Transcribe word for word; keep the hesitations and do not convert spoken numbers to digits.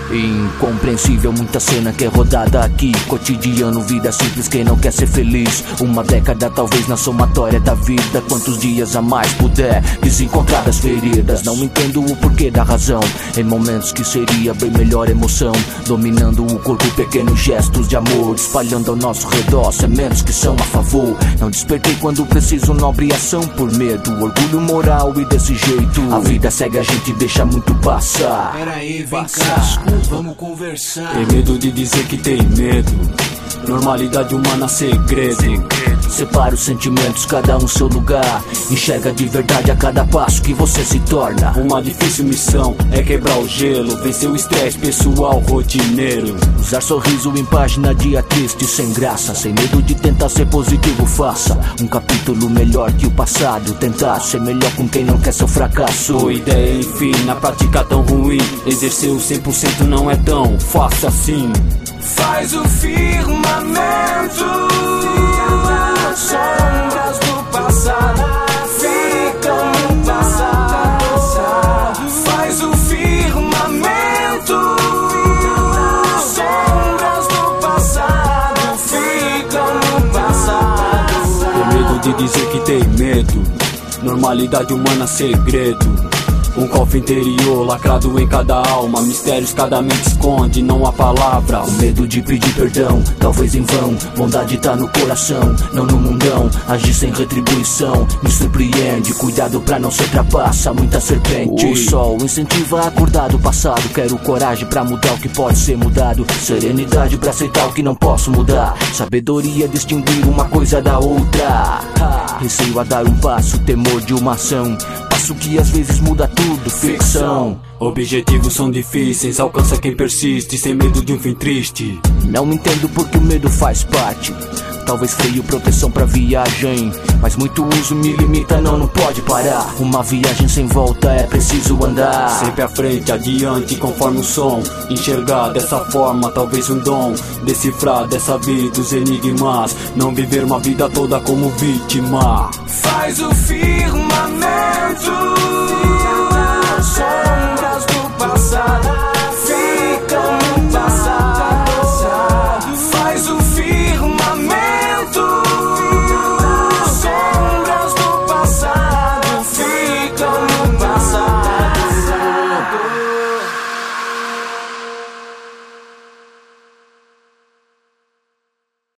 Incompreensível, muita cena que é rodada aqui. Cotidiano, vida simples, quem não quer ser feliz. Uma década talvez na somatória da vida. Quantos dias a mais puder desencontrar as feridas. Não entendo o porquê da razão. Em momentos que seria bem melhor emoção. Dominando o corpo, pequenos gestos de amor. Espalhando ao nosso redor sementes que são a favor. Não despertei quando preciso nobre ação. Por medo, orgulho moral e desse jeito a vida segue, a gente deixa muito passar. Peraí, vem cá, vamos conversar. Tem medo de dizer que tem medo. Normalidade humana, segredo. Separa os sentimentos, cada um seu lugar. Enxerga de verdade a cada passo que você se torna. Uma difícil missão é quebrar o gelo. Vencer o estresse pessoal rotineiro. Usar sorriso em página, dia triste, sem graça. Sem medo de tentar ser positivo, faça um capítulo melhor que o passado. Tentar ser melhor com quem não quer seu fracasso. Boa ideia, enfim, na prática tão ruim. Exercer o cem por cento não é tão fácil assim. Faz o firmamento, sombras do passado ficam no passado. Faz o firmamento, sombras do passado ficam no passado. Tem medo de dizer que tem medo. Normalidade humana, segredo. Um cofre interior lacrado em cada alma. Mistérios cada mente esconde, não há palavra. O medo de pedir perdão, talvez em vão. Bondade tá no coração, não no mundão. Agir sem retribuição, me surpreende. Cuidado pra não ser trapaça, muita serpente. O sol incentiva a acordar do passado. Quero coragem pra mudar o que pode ser mudado. Serenidade pra aceitar o que não posso mudar. Sabedoria distinguir uma coisa da outra. Receio a dar um passo, temor de uma ação. Passo que às vezes muda tudo, ficção. Objetivos são difíceis, alcança quem persiste. Sem medo de um fim triste. Não entendo porque o medo faz parte. Talvez freio, proteção pra viagem. Mas muito uso me limita, não, não pode parar. Uma viagem sem volta, é preciso andar. Sempre à frente, adiante, conforme o som. Enxergar dessa forma, talvez um dom. Decifrar dessa vida os enigmas. Não viver uma vida toda como vítima. Faz o firmamento, sombras do passado